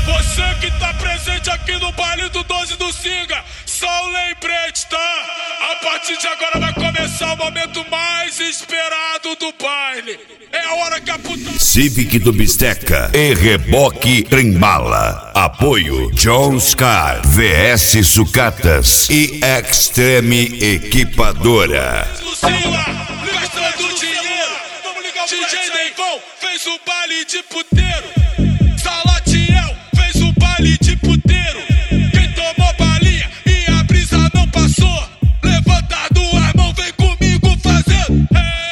Você que tá presente aqui no baile do 12 do Singa, só um lembrete, tá? A partir de agora vai começar o momento mais esperado do baile. É a hora que a puta... Civic do Bisteca e Reboque Trembala. Apoio John Scar, VS Sucatas e Extreme Equipadora. Lucila, gastando dinheiro. Vamos ligar o DJ Deivão, fez o baile de puteiro. Salatiel fez o baile de puteiro. Quem tomou balinha e a brisa não passou, levanta duas mãos, vem comigo fazendo.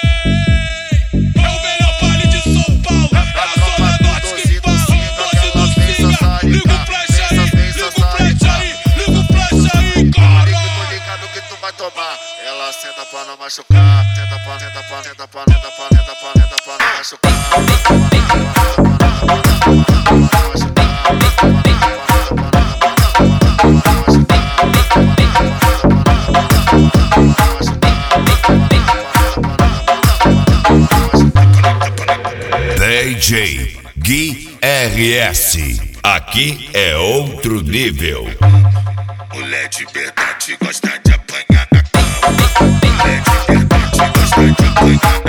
É o melhor baile de São Paulo, é a Zona Norte que fala. 12 do Singa, liga o flash aí, liga o flash aí, liga o flash aí, cara. Tô ligado que tu vai tomar. Ela senta pra não machucar, senta pra, senta pra, senta pra, senta pra, senta pra, senta pra não machucar. DJ Gui RS. Aqui é outro nível. Mulher de verdade gosta de apanhar na cama. Mulher de verdade gosta de apanhar na cama.